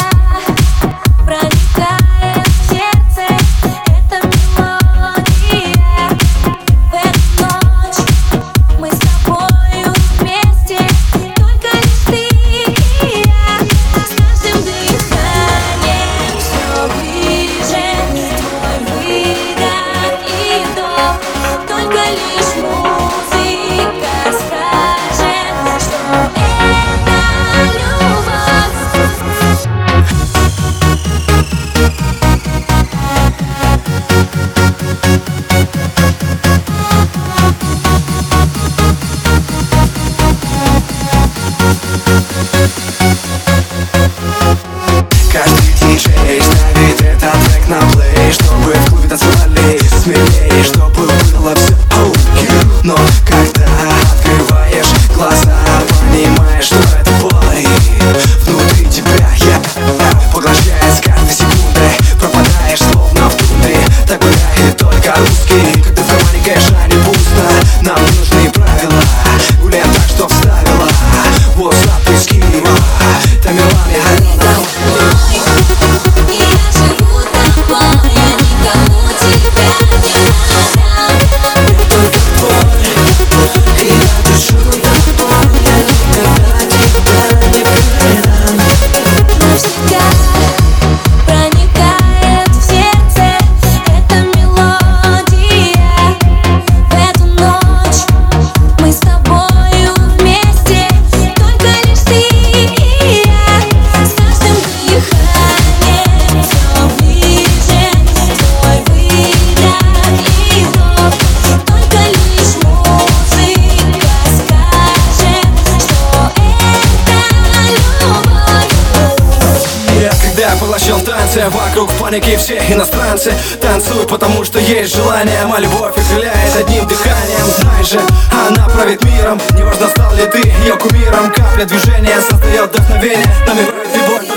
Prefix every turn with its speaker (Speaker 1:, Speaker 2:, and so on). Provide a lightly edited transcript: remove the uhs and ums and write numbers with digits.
Speaker 1: проникает в сердце эта мелодия. В эту ночь мы с тобою вместе, только лишь ты и я. С каждым дыханием все ближе твой выдох и вдох. Только лишь музыка скажет, что это любовь.
Speaker 2: Каждый диджей ставит этот трек на плей, чтобы в клубе танцевали смелее, чтобы было все okay. Но когда открываешь глаза, понимаешь, что это бой внутри тебя. Я поглощает с каждой секундой, пропадаешь словно в тундре. Так гуляет только русский, когда в кармане кэша не пусто. Нам не нужны правила, гуляем так, что вставила. What's up, из Киева, Тамерлан, я горел нам.
Speaker 1: И я живу тобой, я никому тебя не отдам.
Speaker 2: Я только твой, и я дышу тобой, я никогда тебя не предам.
Speaker 1: Навсегда проникает в сердце эта мелодия. В эту ночь мы с тобою вместе, только лишь ты и я. С каждым дыханием все ближе твой выдох и вдох. Только лишь музыка скажет, что это любовь.
Speaker 2: Я когда поглощен танцы, вокруг паники все иностранцы. Танцуй, потому что есть желание. Моя любовь окрыляет одним дыханием. Знаешь же, она правит миром. Неважно, стал ли ты ее кумиром. Капля движения создает вдохновение. Нами правит любовь.